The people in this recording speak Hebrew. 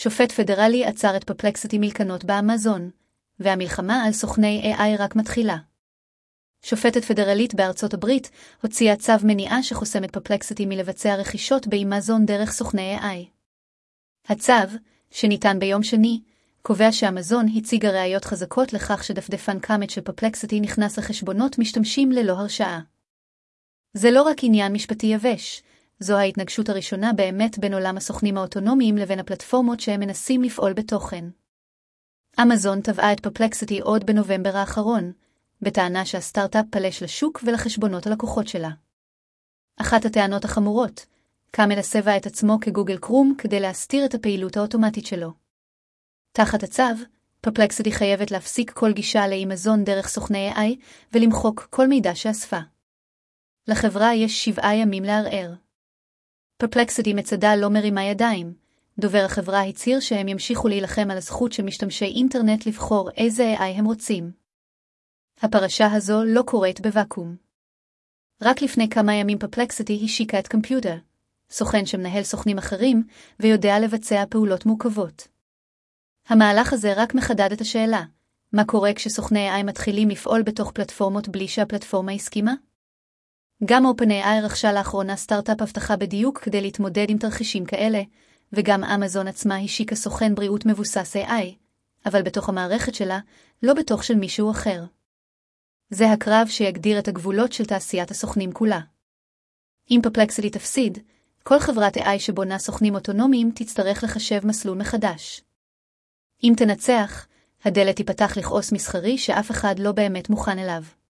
שופט פדרלי עצר את פרפלקסיטי מלקנות באמזון, והמלחמה על סוכני AI רק מתחילה. שופטת פדרלית בארצות הברית הוציאה צו מניעה שחוסם את פרפלקסיטי מלבצע רכישות באמזון דרך סוכני AI. הצו, שניתן ביום שני, קובע שאמזון הציגה ראיות חזקות לכך שדפדפן קאמט של פרפלקסיטי נכנס לחשבונות משתמשים ללא הרשאה. זה לא רק עניין משפטי יבש, זו ההתנגשות הראשונה באמת בין עולם הסוכנים האוטונומיים לבין הפלטפורמות שהם מנסים לפעול בתוכן. אמזון תבעה את פרפלקסיטי עוד בנובמבר האחרון, בטענה שהסטארט-אפ פלש לשוק ולחשבונות הלקוחות שלה. אחת הטענות החמורות, קאמט הסבה את עצמו כגוגל קרום כדי להסתיר את הפעילות האוטומטית שלו. תחת הצו, פרפלקסיטי חייבת להפסיק כל גישה לאמזון דרך סוכני AI ולמחוק כל מידע שאספה. לחברה יש 7 ימים לערער. פרפלקסיטי מצדה לא מרימה ידיים. דובר החברה הצהיר שהם ימשיכו להילחם על הזכות של משתמשי אינטרנט לבחור איזה AI הם רוצים. הפרשה הזו לא קורית בוואקום. רק לפני כמה ימים פרפלקסיטי השיקה את קומפיוטר, סוכן שמנהל סוכנים אחרים ויודע לבצע פעולות מורכבות. המהלך הזה רק מחדד את השאלה, מה קורה כשסוכני AI מתחילים לפעול בתוך פלטפורמות בלי שהפלטפורמה הסכימה? גם OpenAI רכשה לאחרונה סטארט-אפ הבטחה בדיוק כדי להתמודד עם תרחישים כאלה, וגם אמזון עצמה השיקה סוכן בריאות מבוסס AI, אבל בתוך המערכת שלה, לא בתוך של מישהו אחר. זה הקרב שיגדיר את הגבולות של תעשיית הסוכנים כולה. אם פרפלקסיטי תפסיד, כל חברת AI שבונה סוכנים אוטונומיים תצטרך לחשב מסלול מחדש. אם תנצח, הדלת תיפתח לכעוס מסחרי שאף אחד לא באמת מוכן אליו.